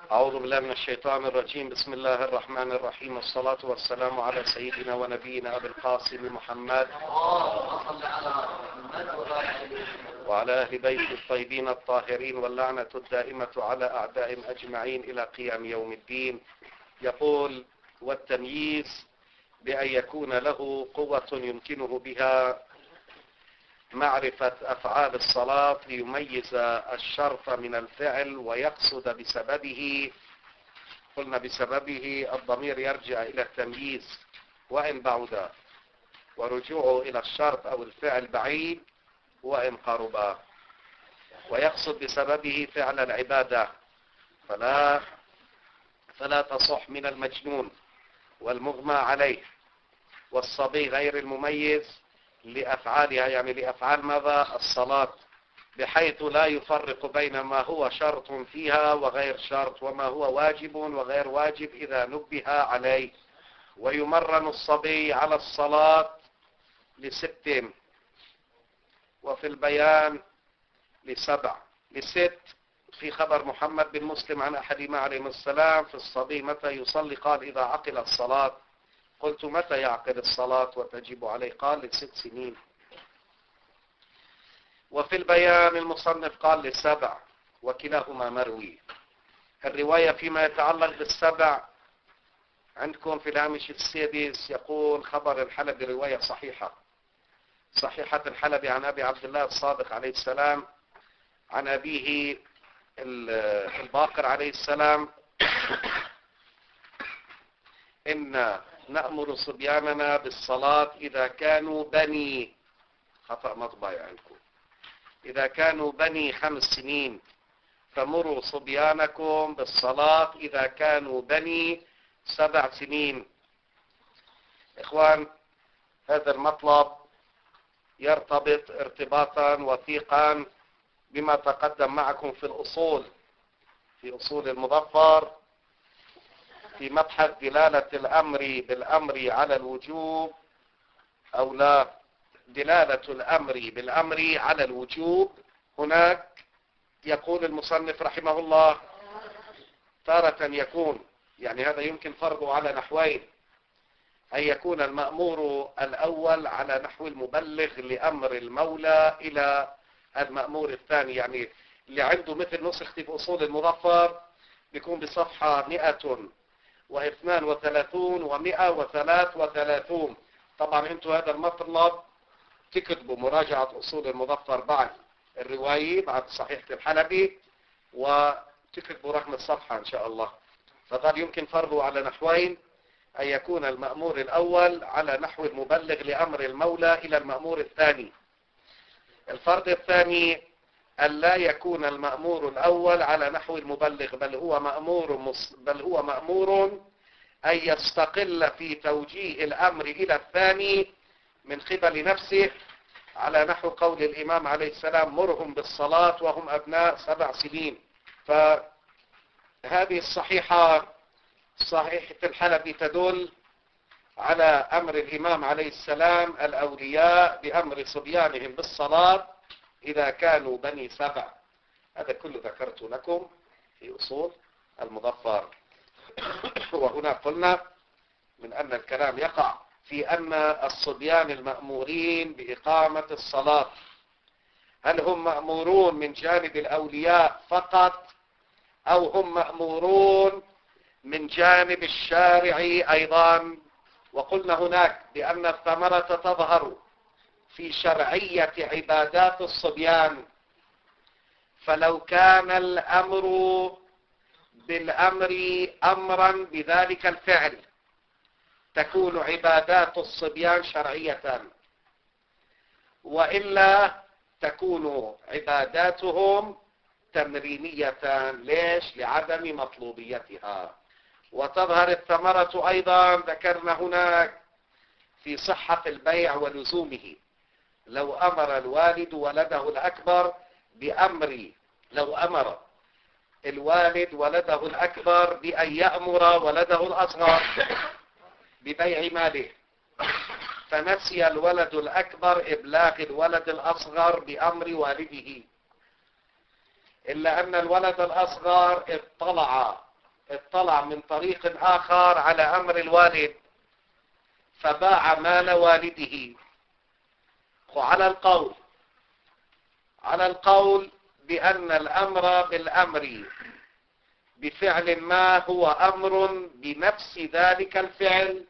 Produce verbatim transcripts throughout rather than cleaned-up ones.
أعوذ بالله من الشيطان الرجيم. بسم الله الرحمن الرحيم، والصلاة والسلام على سيدنا ونبينا أبي القاسم محمد وعلى أهل بيت الطيبين الطاهرين، واللعنة الدائمة على أعدائهم أجمعين إلى قيام يوم الدين. يقول: والتمييز بأن يكون له قوة يمكنه بها معرفة أفعال الصلاة ليميز الشرط من الفعل ويقصد بسببه. قلنا بسببه الضمير يرجع إلى التمييز وإن بعد، ورجوعه إلى الشرط أو الفعل بعيد وإن قرب. ويقصد بسببه فعل العبادة، فلا فلا تصح من المجنون والمغمى عليه والصبي غير المميز لأفعالها، يعني لأفعال ماذا؟ الصلاة، بحيث لا يفرق بين ما هو شرط فيها وغير شرط، وما هو واجب وغير واجب إذا نبه عليه. ويمرن الصبي على الصلاة لست، وفي البيان لسبع. لست في خبر محمد بن مسلم عن أحدهما عليه السلام في الصبي متى يصلي، قال: إذا عقل الصلاة. قلت: متى يعقل الصلاة وتجب عليه؟ قال: لست سنين. وفي البيان المصنف قال: لسبع، وكلاهما مروي. الرواية فيما يتعلق بالسبع عندكم في الهامش السادس يقول: خبر الحلبي رواية صحيحة صحيحة الحلبي عن أبي عبد الله الصادق عليه السلام عن أبيه الباقر عليه السلام: إن نأمر صبياننا بالصلاة إذا كانوا بني، خطأ مطبعي عندكم، إذا كانوا بني خمس سنين، فمروا صبيانكم بالصلاة إذا كانوا بني سبع سنين. إخوان، هذا المطلب يرتبط ارتباطا وثيقا بما تقدم معكم في الأصول، في أصول المظفر، في مبحث دلالة الأمر بالأمر على الوجوب أو لا. دلالة الأمر بالأمر على الوجوب، هناك يقول المصنف رحمه الله: تارة يكون، يعني هذا يمكن فرضه على نحوين: أن يكون المأمور الأول على نحو المبلغ لأمر المولى إلى المأمور الثاني، يعني اللي عنده مثل نسختي في أصول المظفر بيكون بصفحة مئة واثنان وثلاثون ومئة وثلاث وثلاثون. طبعا انتم هذا المطلب تكتبوا مراجعة أصول المظفر بعد الرواية، بعد صحيحة الحلبي، وتكتبوا رقم الصفحة إن شاء الله. فقد يمكن فرضه على نحوين: أن يكون المأمور الأول على نحو المبلغ لأمر المولى إلى المأمور الثاني. الفرض الثاني: أن لا يكون المأمور الأول على نحو المبلغ، بل هو مأمور مص... بل هو مأمور أن يستقل في توجيه الأمر إلى الثاني من قبل نفسه، على نحو قول الإمام عليه السلام: مرهم بالصلاة وهم أبناء سبع سنين. فهذه الصحيحة صحيحة الحلبي تدل على أمر الإمام عليه السلام الأولياء بأمر صبيانهم بالصلاة إذا كانوا بني سبع. هذا كله ذكرت لكم في أصول المظفر. وهنا قلنا من أن الكلام يقع في أن الصبيان المأمورين بإقامة الصلاة هل هم مأمورون من جانب الأولياء فقط، أو هم مأمورون من جانب الشارع أيضا؟ وقلنا هناك بأن الثمرة تظهر في شرعية عبادات الصبيان، فلو كان الأمر بالأمر أمرا بذلك الفعل تكون عبادات الصبيان شرعية، وإلا تكون عباداتهم تمرينية. ليش؟ لعدم مطلوبيتها. وتظهر الثمرة أيضا ذكرنا هناك في صحة البيع ولزومه. لو أمر الوالد ولده الأكبر بأمر لو أمر الوالد ولده الأكبر بأن يأمر ولده الأصغر ببيع ماله، فنسي الولد الأكبر إبلاغ الولد الأصغر بأمر والده، إلا أن الولد الأصغر اطلع اطلع من طريق آخر على أمر الوالد فباع مال والده، وعلى القول على القول بأن الأمر بالأمر بفعل ما هو أمر بنفس ذلك الفعل،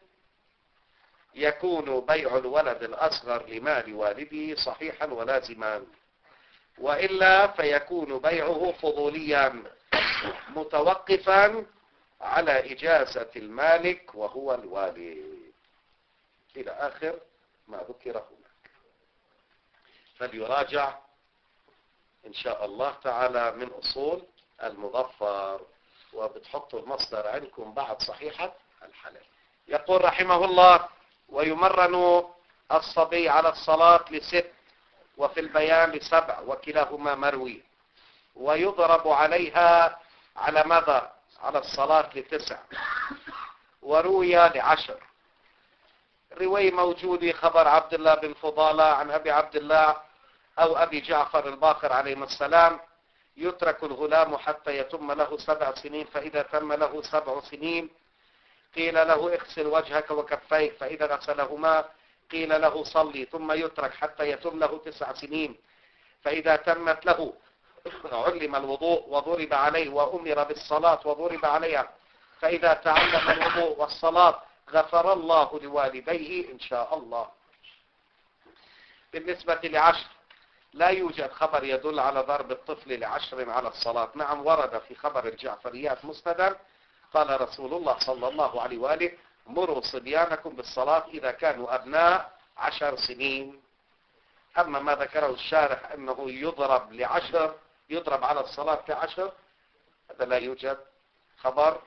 يكون بيع الولد الأصغر لمال والده صحيحا ولازما، وإلا فيكون بيعه فضوليا متوقفا على إجازة المالك وهو الوالد، إلى آخر ما ذكر هناك. فليراجع إن شاء الله تعالى من أصول المظفر، وبتحطوا المصدر عندكم بعد صحيحة الحلال. يقول رحمه الله: ويمرن الصبي على الصلاة لست، وفي البيان لسبع، وكلاهما مروي، ويضرب عليها على ماذا؟ على الصلاة لتسع، وروي لعشر. روي موجود خبر عبد الله بن فضالة عن أبي عبد الله أو أبي جعفر الباقر عليهما السلام: يترك الغلام حتى يتم له سبع سنين، فإذا تم له سبع سنين قيل له اغسل وجهك وكفيك، فإذا غسلهما قيل له صلي، ثم يترك حتى يتم له تسع سنين، فإذا تمت له علم الوضوء وضرب عليه وأمر بالصلاة وضرب عليها، فإذا تعلم الوضوء والصلاة غفر الله لوالديه إن شاء الله. بالنسبة لعشر لا يوجد خبر يدل على ضرب الطفل لعشر على الصلاة. نعم ورد في خبر الجعفريات مسندا قال رسول الله صلى الله عليه وآله: مروا صبيانكم بالصلاة إذا كانوا أبناء عشر سنين. أما ما ذكره الشارح أنه يضرب لعشر، يضرب على الصلاة لعشر، هذا لا يوجد خبر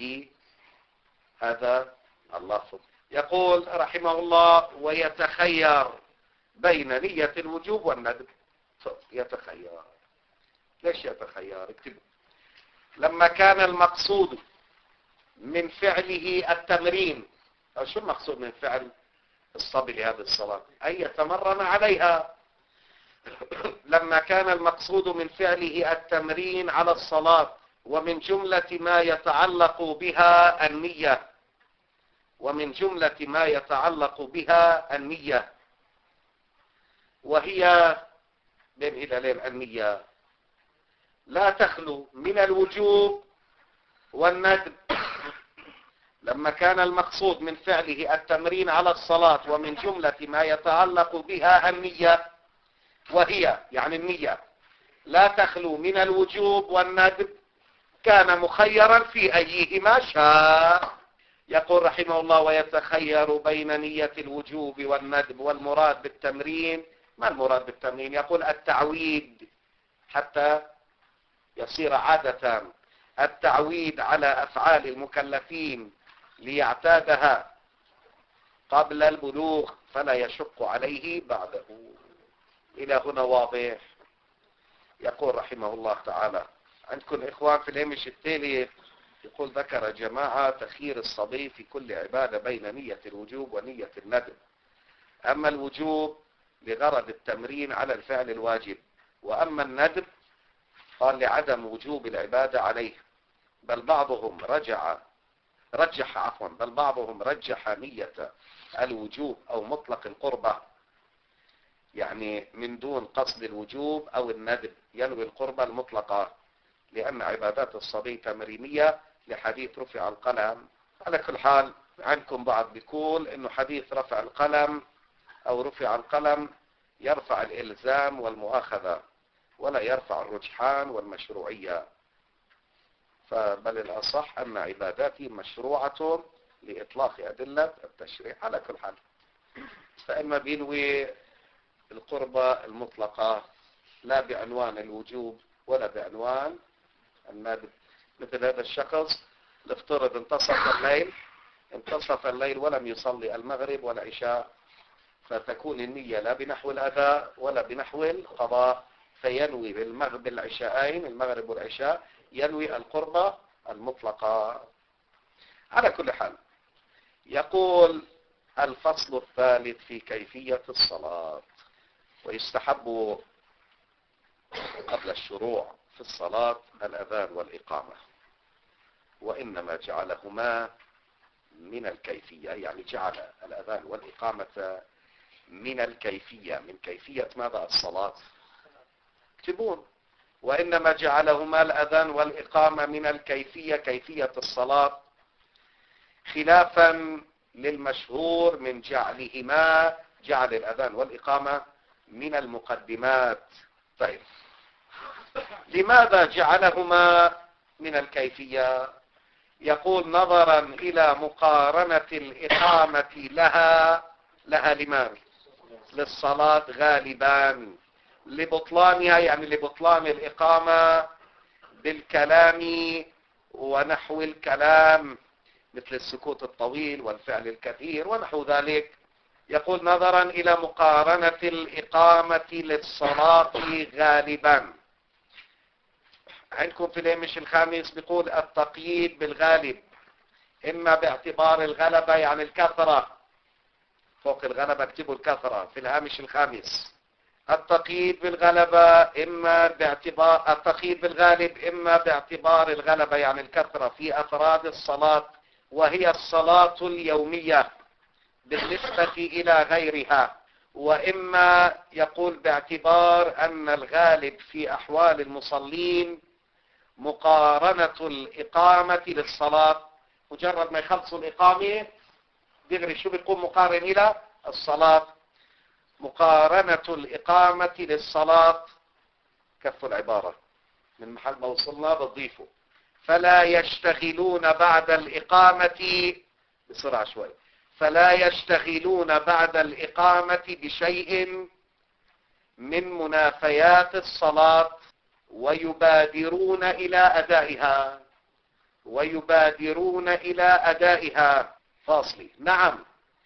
بهذا اللفظ. يقول رحمه الله: ويتخير بين نية الوجوب والندب. يتخير، ليش يتخير؟ اكتبوا: لما كان المقصود من فعله التمرين. أو شو المقصود من فعل الصبي لهذه الصلاة؟ أن يتمرن عليها. لما كان المقصود من فعله التمرين على الصلاة، ومن جملة ما يتعلق بها النية ومن جملة ما يتعلق بها النية وهي بين إلى لين النية لا تخلو من الوجوب والندب. لما كان المقصود من فعله التمرين على الصلاة، ومن جملة ما يتعلق بها النية وهي يعني النية لا تخلو من الوجوب والندب، كان مخيرا في أيهما شاء. يقول رحمه الله: ويتخير بين نية الوجوب والندب. والمراد بالتمرين، ما المراد بالتمرين؟ يقول التعويد حتى يصير عادة، التعويد على أفعال المكلفين ليعتادها قبل البلوغ فلا يشق عليه بعده. إلى هنا واضح؟ يقول رحمه الله تعالى: عندكم إخوان في الهمش التالي يقول: ذكر جماعة تخيير الصبي في كل عبادة بين نية الوجوب ونية الندب. أما الوجوب لغرض التمرين على الفعل الواجب، وأما الندب قال لعدم وجوب العبادة عليه. بل بعضهم رجع رجح عفوا بل بعضهم رجح نية الوجوب أو مطلق القربة، يعني من دون قصد الوجوب أو الندب، ينوي القربة المطلقة، لأن عبادات الصبي تمرينية لحديث رفع القلم. على كل حال عندكم بعض بيقول إنه حديث رفع القلم أو رفع القلم يرفع الإلزام والمؤاخذة ولا يرفع الرجحان والمشروعية، فبل الأصح أن عباداتي مشروعة لإطلاق أدلة التشريع. على كل حال فإما بينوي القربة المطلقة لا بعنوان الوجوب ولا بعنوان الندب. مثل هذا الشخص نفترض انتصف الليل انتصف الليل ولم يصلي المغرب والعشاء، فتكون النية لا بنحو الأداء ولا بنحو القضاء، فينوي بالمغرب العشاءين المغرب والعشاء ينوي القربة المطلقة. على كل حال يقول: الفصل الثالث في كيفية الصلاة. ويستحب قبل الشروع في الصلاة الأذان والإقامة. وإنما جعلهما من الكيفية، يعني جعل الأذان والإقامة من الكيفية. من كيفية ماذا؟ الصلاة. اكتبون: وإنما جعلهما الأذان والإقامة من الكيفية، كيفية الصلاة، خلافا للمشهور من جعلهما، جعل الأذان والإقامة من المقدمات. طيب، لماذا جعلهما من الكيفية؟ يقول: نظرا إلى مقارنة الإقامة لها لها لماذا؟ للصلاة غالبا، لبطلانها، يعني لبطلان الإقامة بالكلام ونحو الكلام، مثل السكوت الطويل والفعل الكثير ونحو ذلك. يقول: نظرا إلى مقارنة الإقامة للصلاة غالبا. عندكم في الهامش الخامس بيقول: التقييد بالغالب إما باعتبار الغلبة، يعني الكثرة، فوق الغلبة اكتبوا الكثرة في الهامش الخامس. التقييد بالغلبة إما باعتبار التقييد بالغالب إما باعتبار الغلبة، يعني الكثرة، في أفراد الصلاة، وهي الصلاة اليومية بالنسبة إلى غيرها. وإما يقول باعتبار أن الغالب في أحوال المصلين مقارنة الإقامة للصلاة، مجرد ما يخلصوا الإقامة دغري شو بيكون مقارن إلى الصلاة. مقارنة الإقامة للصلاة، كفوا العبارة من محل ما وصلنا بضيفه: فلا يشتغلون بعد الإقامة، بسرعة شوي، فلا يشتغلون بعد الإقامة بشيء من منافيات الصلاة ويبادرون إلى أدائها ويبادرون إلى أدائها فاصلي. نعم،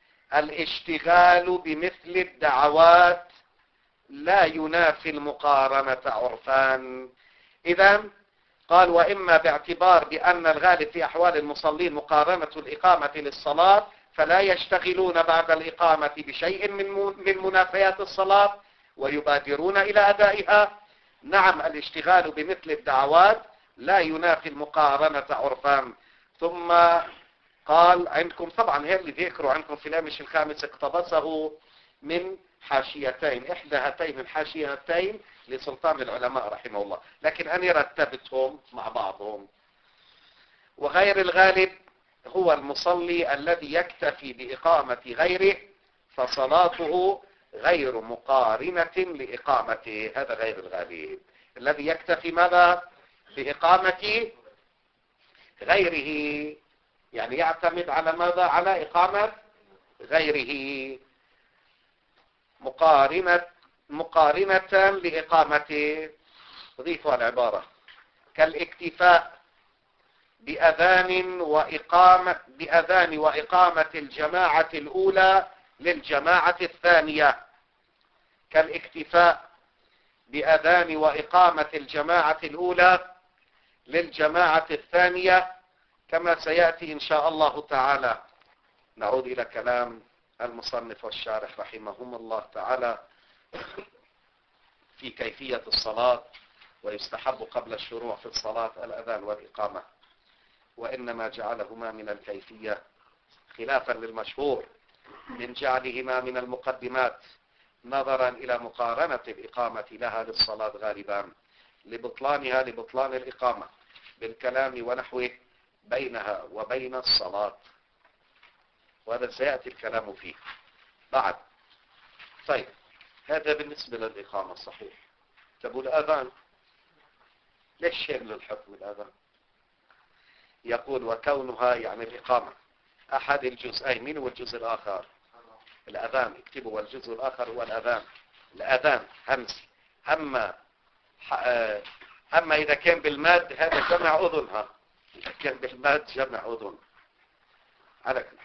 الاشتغال بمثل الدعوات لا ينافي المقارنة عرفان. إذن قال: وإما باعتبار بأن الغالب في أحوال المصلين مقارنة الإقامة للصلاة، فلا يشتغلون بعد الإقامة بشيء من منافيات الصلاة ويبادرون إلى أدائها. نعم، الاشتغال بمثل الدعوات لا ينافي المقارنة عرفان. ثم قال عندكم، طبعا هي اللي ذكروا عندكم في الهامش الخامس اقتبسه من حاشيتين، إحدى هاتين الحاشيتين لسلطان العلماء رحمه الله، لكن أنا رتبتهم مع بعضهم. وغير الغالب هو المصلي الذي يكتفي بإقامة غيره، فصلاته غير مقارنة لإقامته. هذا غير الغالب، الذي يكتفي ماذا؟ بإقامة غيره، يعني يعتمد على ماذا؟ على إقامة غيره، مقارنة مقارنة لإقامته. ضيفوا العبارة: كالاكتفاء بأذان وإقامة بأذان وإقامة الجماعة الأولى للجماعة الثانية. كالاكتفاء بأذان وإقامة الجماعة الأولى للجماعة الثانية، كما سيأتي إن شاء الله تعالى. نعود إلى كلام المصنف والشارح رحمهم الله تعالى في كيفية الصلاة. ويستحب قبل الشروع في الصلاة الأذان والإقامة، وإنما جعلهما من الكيفية خلافا للمشهور من جعلهما من المقدمات، نظرا إلى مقارنة الإقامة لها للصلاة غالبا، لبطلانها لبطلان الإقامة بالكلام ونحوه بينها وبين الصلاة، وهذا سيأتي الكلام فيه بعد. طيب، هذا بالنسبة للإقامة صحيح. تقول الأذان ليش شيء للحكم الأذان؟ يقول: وكونها، يعني الإقامة، أحد الجزئين. من هو الجزء الآخر؟ الأذان. اكتبوا: والجزء الآخر هو الأذان. الأذان همس. أما أما إذا كان بالماد هذا جمع أذنها، إذا كان بالماد جمع أذن على كل.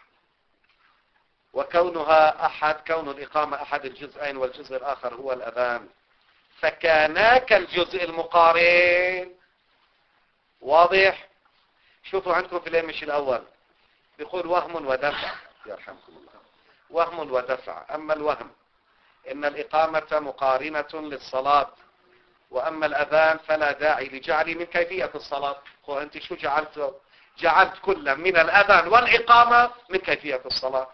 وكونها أحد كون الإقامة أحد الجزئين والجزء الآخر هو الأذان، فكانا كالجزء المقارن. واضح؟ شوفوا عندكم في الهامش الأول بيقول: وهم ودفع، يرحمكم الله، وهم ودفع. أما الوهم إن الإقامة مقارنة للصلاة، وأما الأذان فلا داعي لجعل من كيفية الصلاة. هو أنت شو جعلته؟ جعلت كل من الأذان والإقامة من كيفية الصلاة.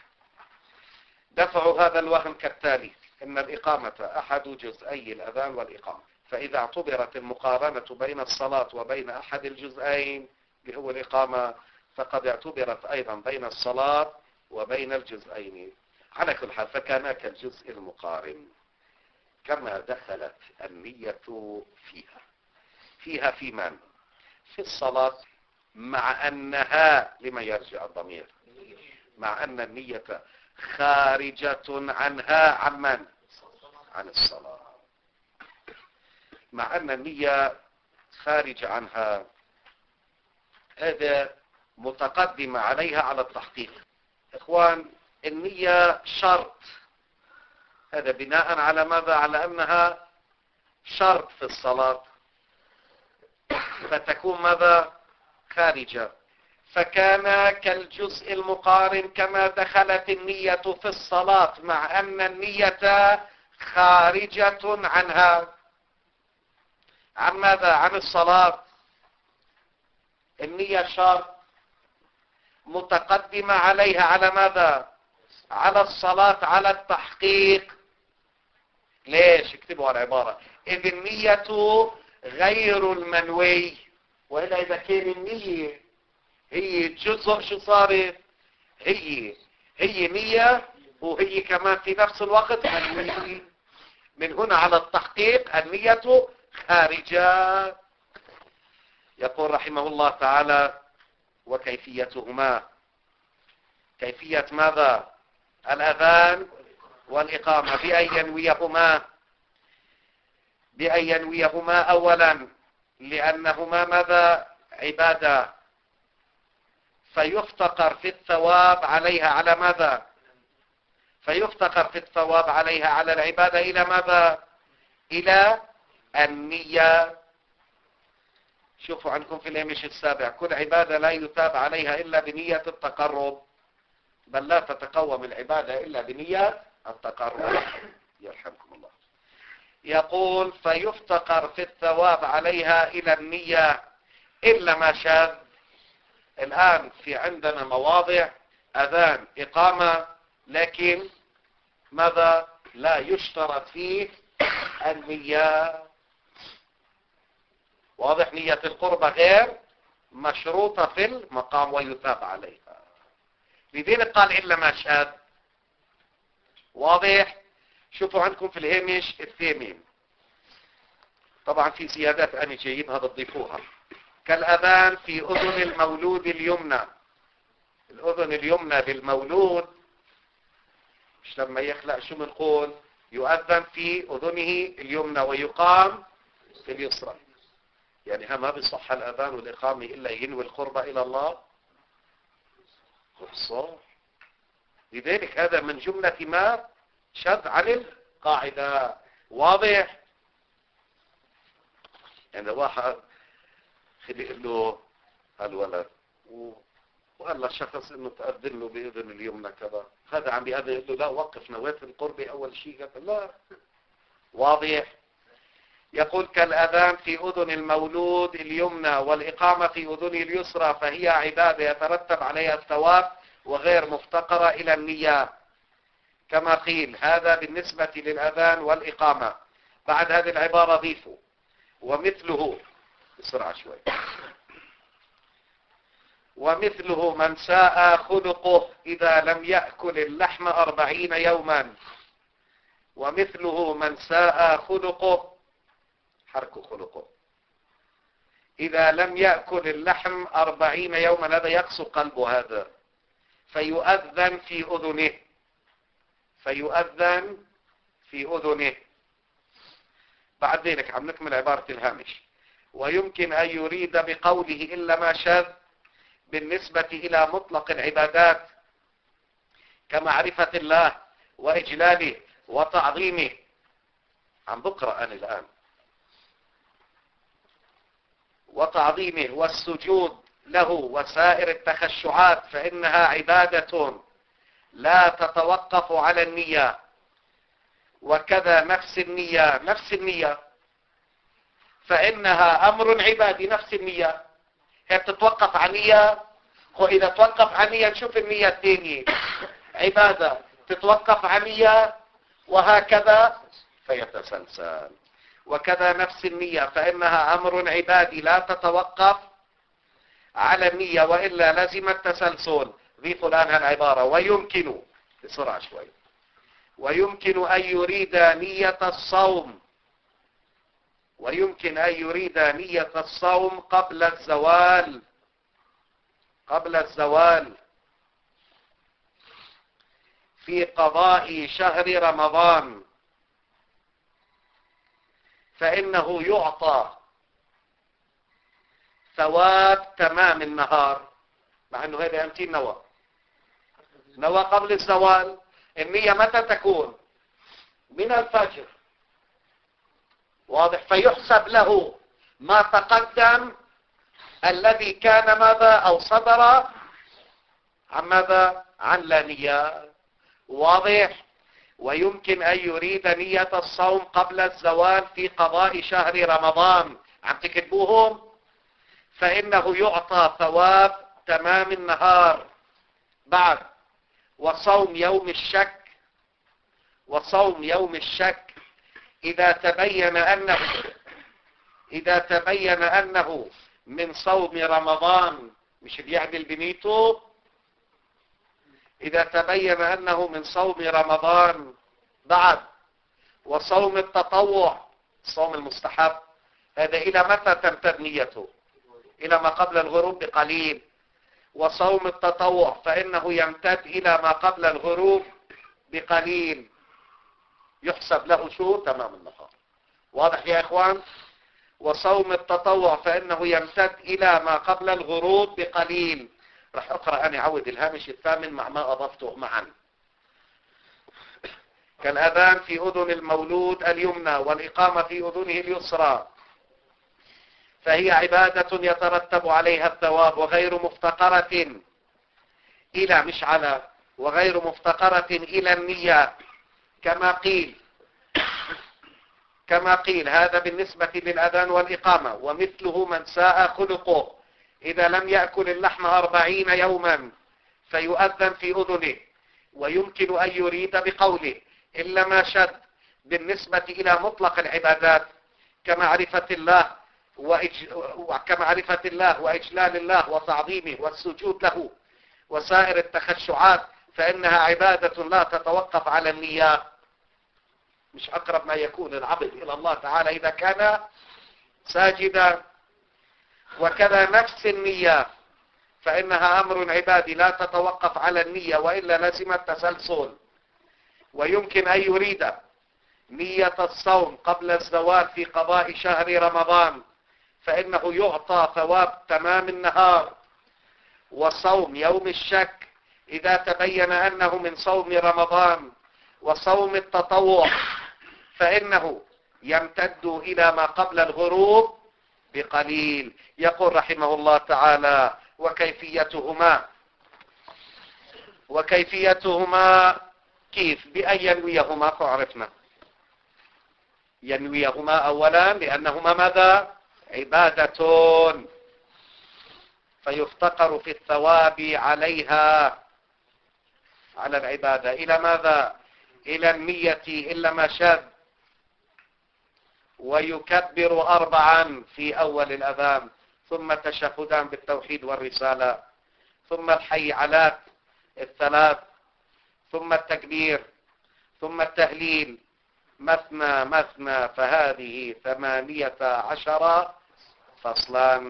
دفع هذا الوهم كالتالي: إن الإقامة أحد جزئي الأذان والإقامة، فإذا اعتبرت المقارنة بين الصلاة وبين أحد الجزئين اللي هو الإقامة فقد اعتبرت أيضا بين الصلاة وبين الجزئين. على كل حال فكان كالجزء المقارن كما دخلت النية فيها فيها في من؟ في الصلاة، مع أنها لما يرجع الضمير، مع أن النية خارجة عنها عن من؟ عن الصلاة. مع أن النية خارجة عنها، هذا متقدمة عليها على التحقيق. إخوان، النية شرط، هذا بناء على ماذا؟ على أنها شرط في الصلاة، فتكون ماذا؟ خارجة. فكان كالجزء المقارن كما دخلت النية في الصلاة مع أن النية خارجة عنها. عن ماذا؟ عن الصلاة. النية شرط متقدمة عليها على ماذا؟ على الصلاة، على التحقيق. ليش؟ اكتبوا على العبارة: إذ النية غير المنوي. وإلا إذا كان النية هي جزء، شو صارت؟ هي هي نية وهي كمان في نفس الوقت منوي. من هنا على التحقيق النية خارجة. يقول رحمه الله تعالى: وكيفيتهما، كيفية ماذا؟ الأذان والإقامة، بأن ينويهما بأن ينويهما أولا لأنهما ماذا؟ عبادة، فيفتقر في الثواب عليها على ماذا؟ فيفتقر في الثواب عليها على العبادة إلى ماذا؟ إلى النية. شوفوا عندكم في الهامش السابع: كل عبادة لا يثاب عليها إلا بنية التقرب، بل لا تتقوم العبادة إلا بنية التقرب. يرحمكم الله. يقول: فيفتقر في الثواب عليها إلى النية إلا ما شاذ. الآن في عندنا مواضع أذان إقامة، لكن ماذا؟ لا يشترط فيه النية. واضح؟ نية القربة غير مشروطة في المقام ويثاب عليها، لذلك قال إلا ما شاذ. واضح؟ شوفوا عندكم في الهامش الثامن، طبعا في زيادات أنا جايبها بتضيفوها: كالأذان في أذن المولود اليمنى. الأذن اليمنى للمولود، مش لما يخلق شو بنقول؟ يؤذن في أذنه اليمنى ويقام في اليسرى. يعني ها ما بيصح الأذان والإقامة إلا ينوي القربة إلى الله؟ صح. لذلك هذا من جملة ما شذ عن القاعدة. واضح؟ يعني واحد خلق له الولد وقال للشخص انه تأذن له بإذن اليمنى كذا، هذا عم بيأذن، يقول له لا وقف نويت القربة أول شيء، قال لا. واضح؟ يقول: كالأذان في أذن المولود اليمنى والإقامة في أذنه اليسرى، فهي عبادة يترتب عليها الثواب وغير مفتقرة إلى النية، كما قيل. هذا بالنسبة للأذان والإقامة. بعد هذه العبارة ضيفوا: ومثله، بسرعة شوي، ومثله من ساء خلقه إذا لم يأكل اللحم أربعين يوما. ومثله من ساء خلقه، حرك خلقه، إذا لم يأكل اللحم أربعين يوما، هذا يقسو قلبه هذا، فيؤذن في أذنه فيؤذن في أذنه. بعد ذلك عم نكمل عبارة الهامش: ويمكن أن يريد بقوله إلا ما شاذ بالنسبة إلى مطلق العبادات كمعرفة الله وإجلاله وتعظيمه. عم بقرأ أنا الآن: وتعظيمه والسجود له وسائر التخشعات، فإنها عبادة لا تتوقف على النية. وكذا نفس النية، نفس النية فإنها أمر عبادي. نفس النية هي بتتوقف عن نية. وإذا توقف عن نية نشوف النية الثانية عبادة تتوقف عن نية، وهكذا فيتسلسل. وكذا نفس النية فإنها أمر عبادي لا تتوقف على النية وإلا لزم التسلسل. ضيفوا الآن هالعبارة: ويمكن، بسرعة شوي، ويمكن أن يريد نية الصوم ويمكن أن يريد نية الصوم قبل الزوال قبل الزوال في قضاء شهر رمضان، فإنه يعطى ثواب تمام النهار، مع أنه هذا أمتي نوى نوى قبل الزوال. النية متى تكون؟ من الفجر، واضح؟ فيحسب له ما تقدم الذي كان ماذا أو صدر عن ماذا؟ عن لا نية. واضح؟ ويمكن أن يريد نية الصوم قبل الزوال في قضاء شهر رمضان، عم تكتبوهم؟ فإنه يعطى ثواب تمام النهار. بعد: وصوم يوم الشك وصوم يوم الشك إذا تبين أنه إذا تبين أنه من صوم رمضان، مش بيعمل بنيته، إذا تبين أنه من صوم رمضان. بعد: وصوم التطوع، الصوم المستحب، هذا إلى متى تمتد نيته؟ إلى ما قبل الغروب بقليل. وصوم التطوع فإنه يمتد إلى ما قبل الغروب بقليل، يحسب له شو؟ تمام النهار. واضح يا إخوان؟ وصوم التطوع فإنه يمتد إلى ما قبل الغروب بقليل. رح أقرأ أنا عود الهامش الثامن مع ما أضفته معا. كالأذان في أذن المولود اليمنى والإقامة في أذنه اليسرى، فهي عبادة يترتب عليها الثواب، وغير مفتقرة إلى مش على وغير مفتقرة إلى النية، كما قيل كما قيل هذا بالنسبة للأذان والإقامة. ومثله من ساء خلقه إذا لم يأكل اللحم أربعين يوما فيؤذن في أذنه. ويمكن أن يريد بقوله إلا ما شد بالنسبة إلى مطلق العبادات كمعرفة الله وإج... كمعرفة الله وإجلال الله وتعظيمه والسجود له وسائر التخشعات، فإنها عبادة لا تتوقف على النية. مش أقرب ما يكون العبد إلى الله تعالى إذا كان ساجدا. وكذا نفس النية فإنها أمر عبادي لا تتوقف على النية وإلا لزم التسلسل. ويمكن أن يريد نية الصوم قبل الزوال في قضاء شهر رمضان، فإنه يعطى ثواب تمام النهار. وصوم يوم الشك إذا تبين أنه من صوم رمضان. وصوم التطوع فإنه يمتد إلى ما قبل الغروب بقليل. يقول رحمه الله تعالى: وكيفيتهما وكيفيتهما كيف؟ بأن ينويهما. فعرفنا ينويهما أولا لأنهما ماذا؟ عبادة، فيفتقر في الثواب عليها، على العبادة، إلى ماذا؟ إلى النية إلا ما شاذ. ويكبر أربعا في أول الأذان، ثم تشهدان بالتوحيد والرسالة، ثم الحيعلات الثلاث، ثم التكبير، ثم التهليل مثنى مثنى، فهذه ثمانية عشر فصلا.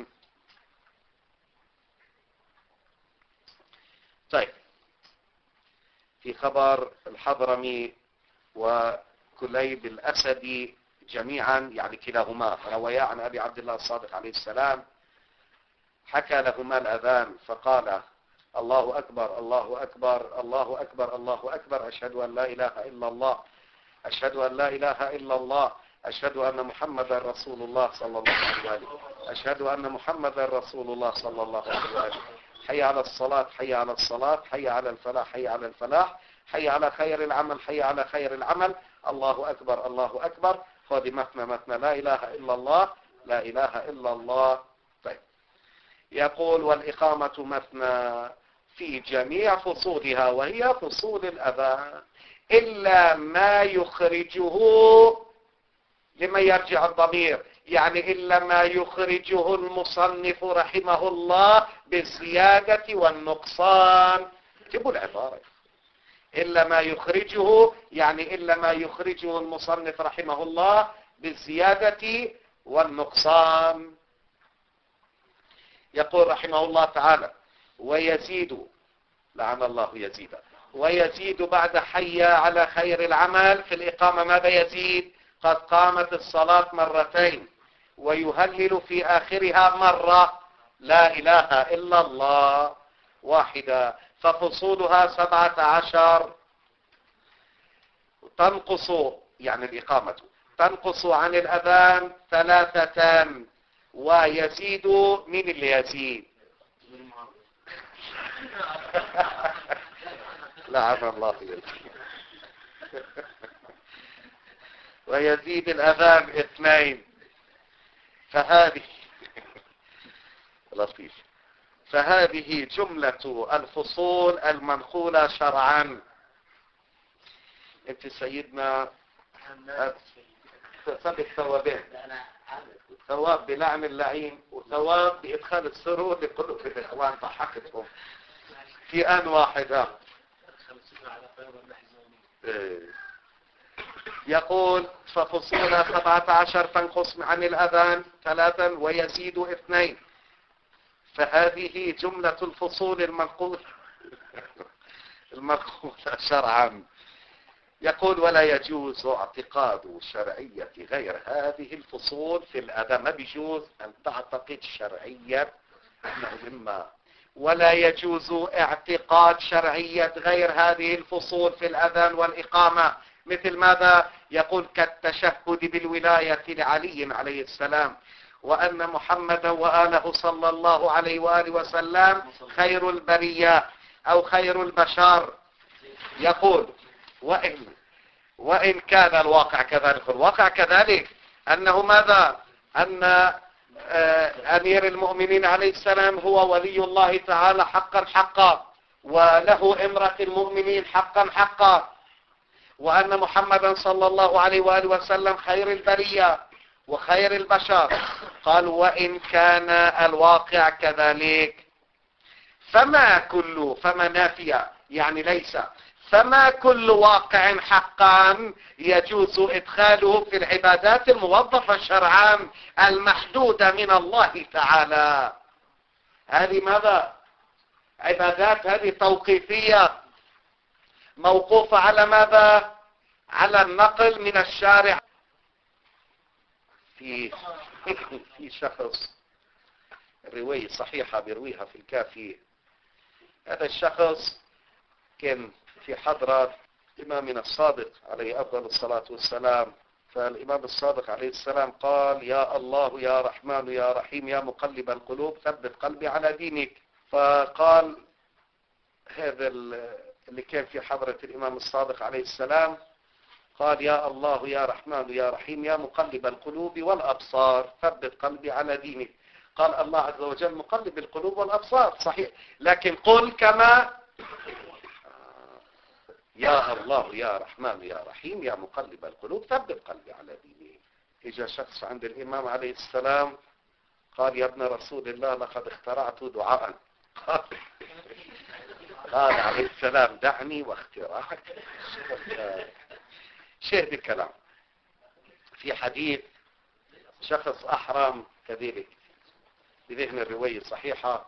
طيب، في خبر الحضرمي وكليب الأسدي جميعا، يعني كلاهما رويا عن أبي عبد الله الصادق عليه السلام، حكى لهما الأذان فقال: الله أكبر الله أكبر الله أكبر الله أكبر، أشهد أن لا إله إلا الله أشهد أن لا إله إلا الله أشهد أن محمدا رسول الله صلى الله عليه وآله أشهد أن محمدا رسول الله صلى الله عليه وآله حي على الصلاة حي على الصلاة حي على الفلاح حي على الفلاح حي على خير العمل حي على خير العمل، الله أكبر الله أكبر. خذ مثنى مثنى، لا إله إلا الله لا إله إلا الله. طيب، يقول والإقامة مثنى في جميع فصولها وهي فصول الأذان إلا ما يخرجه، لما يرجع الضمير يعني إلا ما يخرجه المصنف رحمه الله بالزيادة والنقصان. اكتبوا العبارة إلا ما يخرجه يعني إلا ما يخرجه المصنف رحمه الله بالزيادة والنقصان. يقول رحمه الله تعالى ويزيد، لعن الله يزيد، ويزيد بعد حي على خير العمل في الإقامة ماذا يزيد؟ قد قامت الصلاة مرتين، ويهلل في آخرها مرة لا إله إلا الله واحدة، ففصولها سبعة عشر. تنقص يعني الإقامة تنقص عن الأذان ثلاثة، ويزيد من اللي يزيد؟ لعن الله يزيد. ويزيد الأذان اثنين. فهذه لطيف فهذه جملة الفصول المنقولة شرعا. انت سيدنا سبق ثوابين، ثواب بلعن اللعين وثواب بإدخال السرور لقلوب الإخوان ضحكتهم في آن واحد. يقول ففصولها سبعة عشر تنقص عن الأذان ثلاثا ويزيد اثنين. فهذه جملة الفصول المنقولة المنقولة شرعا. يقول ولا يجوز اعتقاد شرعية غير هذه الفصول في الأذان. ما بيجوز أن تعتقد شرعية مهمة، ولا يجوز اعتقاد شرعية غير هذه الفصول في الأذان والإقامة. مثل ماذا؟ يقول كالتشهد بالولاية لعلي عليه السلام، وأن محمدا وآله صلى الله عليه وآله وسلم خير البرية أو خير البشر. يقول وإن, وإن كان الواقع كذلك، الواقع كذلك أنه ماذا؟ أن أمير المؤمنين عليه السلام هو ولي الله تعالى حقا حقا، وله إمرة المؤمنين حقا حقا، وأن محمدا صلى الله عليه وآله وسلم خير البرية وخير البشر. قال وإن كان الواقع كذلك فما كل فما نافية يعني ليس فما كل واقع حقا يجوز إدخاله في العبادات الموظفة شرعا المحدودة من الله تعالى. هذه ماذا؟ عبادات هذه توقيفية موقوفة على ماذا؟ على النقل من الشارع. في في شخص رواية صحيحة بيرويها في الكافي. هذا الشخص كان في حضرة إمامنا الصادق عليه أفضل الصلاة والسلام. فالإمام الصادق عليه السلام قال يا الله يا رحمن يا رحيم يا مقلب القلوب ثبت قلبي على دينك. فقال هذا اللي كان في حضرة الإمام الصادق عليه السلام قال يا الله يا رحمن يا رحيم يا مقلب القلوب والأبصار ثبت قلبي على دينك. قال الله عز وجل مقلب القلوب والأبصار صحيح، لكن قل كما يا الله يا رحمن يا رحيم يا مقلب القلوب ثبت قلبي على دينك. اجى شخص عند الإمام عليه السلام قال يا ابن رسول الله لقد اخترعت دعاء. قال, قال عليه السلام دعني واختراعك. شاهد الكلام في حديث شخص أحرم كذلك بذهن الرواية صحيحة.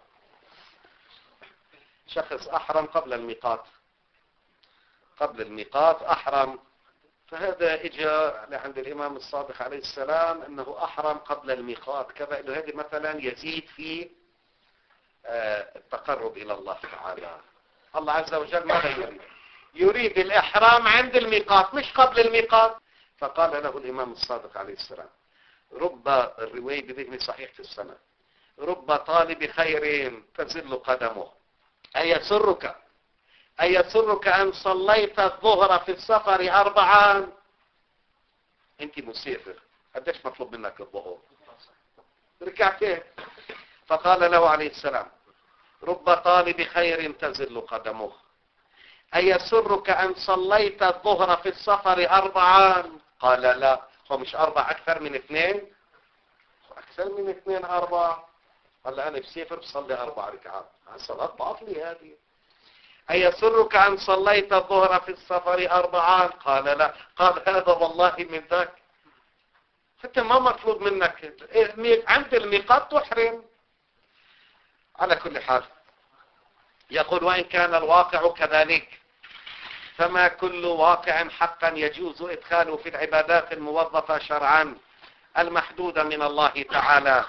شخص أحرم قبل الميقات قبل الميقات أحرم. فهذا إجا عند الإمام الصادق عليه السلام أنه أحرم قبل الميقات كذا، إنه هذا مثلا يزيد في التقرب إلى الله تعالى. الله عز وجل ماذا يريد؟ يريد الإحرام عند الميقات مش قبل الميقات. فقال له الإمام الصادق عليه السلام رب الرواية بذهن صحيح في السنة رب طالب خير تزل قدمه أيسرك أيسرك أن صليت الظهر في السفر أربعا؟ أنت مسافر قديش مطلوب منك الظهر؟ ركعتين. فقال له عليه السلام: رب طالب خير تزل قدمه، أيسرك أن صليت الظهر في السفر أربعا؟ قال: لا. هو مش أربع أكثر من اثنين؟ أكثر من اثنين أربع. قال: أنا بسافر بصلي أربع ركعات. صلاة باطلة هذه. أيسرك أن صليت الظهر في السفر أربعا؟ قال: لا. قال: هذا والله من ذاك. حتى ما مطلوب منك عند الميقات تحرم. على كل حال يقول: وإن كان الواقع كذلك فما كل واقع حقا يجوز إدخاله في العبادات الموظفة شرعا المحدودة من الله تعالى،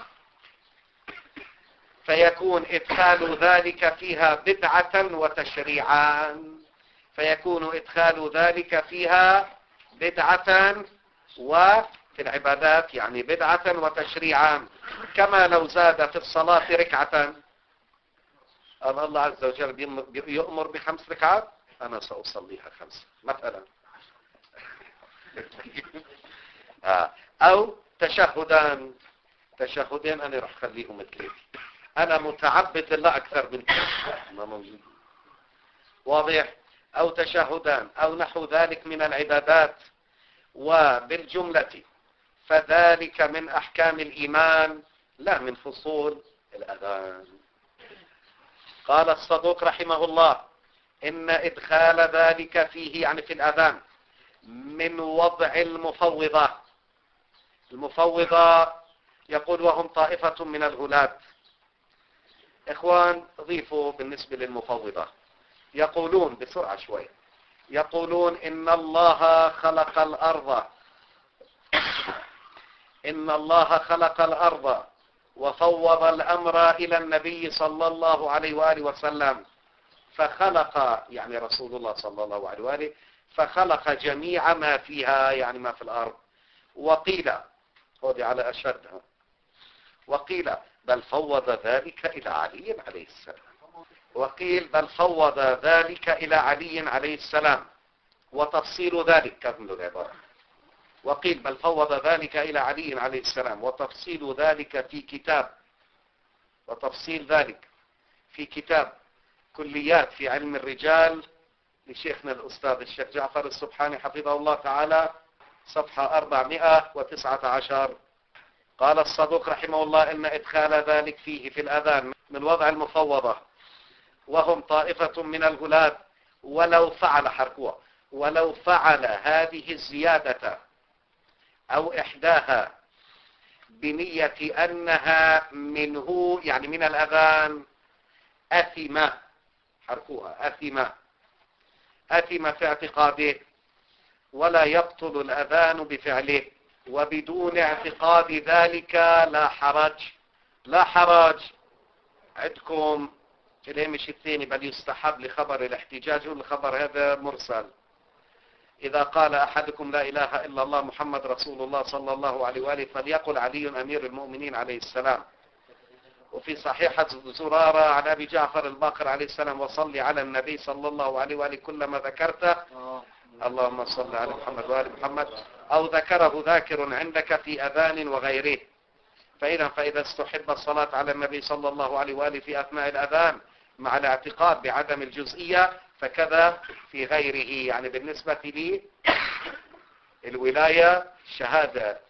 فيكون إدخال ذلك فيها بدعة وتشريعا فيكون إدخال ذلك فيها بدعة وفي العبادات يعني بدعة وتشريعا، كما لو زاد في الصلاة ركعة. الله عز وجل يؤمر بخمس ركعات، أنا سأصليها خمسة مثلا. أو تشهدان تشهدين أنا رح خليهم مثلي، أنا متعبد لله أكثر من ما موجود. واضح؟ أو تشهدان أو نحو ذلك من العبادات. وبالجملة فذلك من أحكام الإيمان لا من فصول الأذان. قال الصدوق رحمه الله: إن إدخال ذلك فيه يعني في الأذان من وضع المفوضة. المفوضة يقول وهم طائفة من الغلاة. إخوان ضيفوا بالنسبة للمفوضة، يقولون بسرعة شوي، يقولون إن الله خلق الأرض إن الله خلق الأرض وفوض الأمر إلى النبي صلى الله عليه وآله وسلم، فخلق يعني رسول الله صلى الله عليه وآله فخلق جميع ما فيها يعني ما في الأرض. وقيل خذي على أشدها وقيل بل فوض ذلك إلى علي عليه السلام وقيل بل فوض ذلك إلى علي عليه السلام وتفصيل ذلك كمل العبارة. وقيل بل فوض ذلك إلى علي عليه السلام وتفصيل ذلك في كتاب وتفصيل ذلك في كتاب كليات في علم الرجال لشيخنا الأستاذ الشيخ جعفر السبحاني حفظه الله تعالى صفحة أربعمائة وتسعة عشر. قال الصدوق رحمه الله: إن إدخال ذلك فيه في الأذان من وضع المفوضة وهم طائفة من الغلاة ولو فعل حركوها ولو فعل هذه الزيادة أو إحداها بنية أنها منه يعني من الأذان أثم حركوها أثم أثم في اعتقاده ولا يبطل الأذان بفعله، وبدون اعتقاد ذلك لا حرج. لا حرج عندكم الهمش الثاني بل يستحب لخبر الاحتجاج والخبر هذا مرسل. إذا قال أحدكم لا إله إلا الله محمد رسول الله صلى الله عليه وآله فليقل علي أمير المؤمنين عليه السلام. وفي صحيحة زرارة عن أبي جعفر الباقر عليه السلام: وصلي على النبي صلى الله عليه وآله كلما ذكرته اللهم صل على محمد وآل محمد، أو ذكره ذاكر عندك في أذان وغيره. فإذا فإذا استحب الصلاة على النبي صلى الله عليه وآله في أثناء الأذان مع الاعتقاد بعدم الجزئية فكذا في غيره. يعني بالنسبة لي الولاية شهادة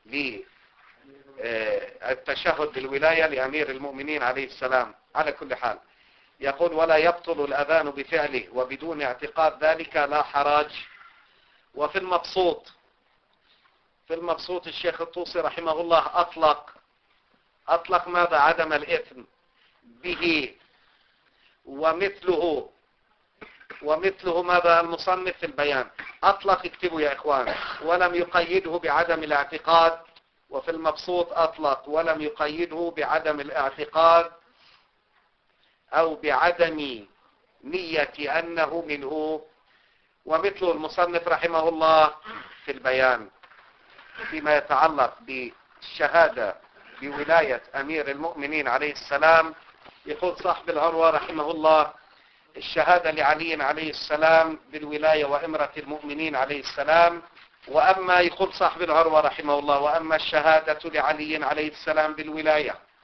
للتشهد بالولاية لأمير المؤمنين عليه السلام. على كل حال يقول: ولا يبطل الأذان بفعله وبدون اعتقاد ذلك لا حرج. وفي المبسوط في المبسوط الشيخ الطوسي رحمه الله أطلق أطلق ماذا؟ عدم الإثم به. ومثله ومثله ماذا؟ المصنف في البيان أطلق، اكتبوا يا إخوان، ولم يقيده بعدم الاعتقاد. وفي المبسوط أطلق ولم يقيده بعدم الاعتقاد أو بعدم نية أنه منه. ومثل المصنف رحمه الله في البيان فيما يتعلق بالشهادة بولاية أمير المؤمنين عليه السلام، يقول صاحب العروة رحمه الله: الشهادة لعلي عليه السلام بالولاية وإمرة المؤمنين عليه السلام. وأما يقول صاحب العروة رحمه الله: وأما الشهادة لعلي عليه السلام بالولاية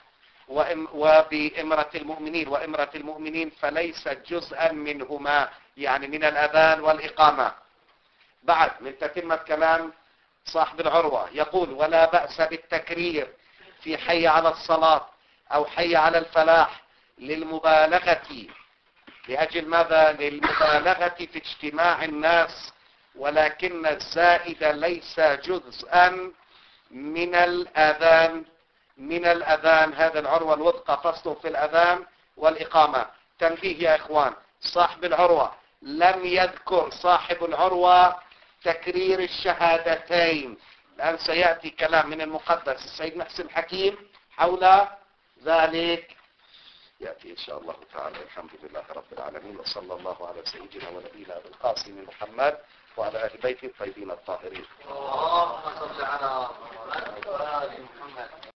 وبإمرة المؤمنين، وإمرة المؤمنين فليست جزءا منهما، يعني من الأذان والإقامة. بعد من تتمة كلام صاحب العروة يقول: ولا بأس بالتكرير في حي على الصلاة أو حي على الفلاح للمبالغة. لأجل ماذا؟ للمبالغة في اجتماع الناس، ولكن الزائد ليس جزءا من الأذان من الأذان هذا العروة الوثقى فصل في الأذان والإقامة. تنبيه يا إخوان، صاحب العروة لم يذكر صاحب العروة تكرير الشهادتين. الآن سيأتي كلام من المقدس السيد محسن حكيم حول ذلك، يأتي إن شاء الله تعالى. الحمد لله رب العالمين، وصلى الله على سيدنا ونبينا أبي القاسم محمد وعلى أهل بيته الطيبين الطاهرين. اللهم صل على محمد.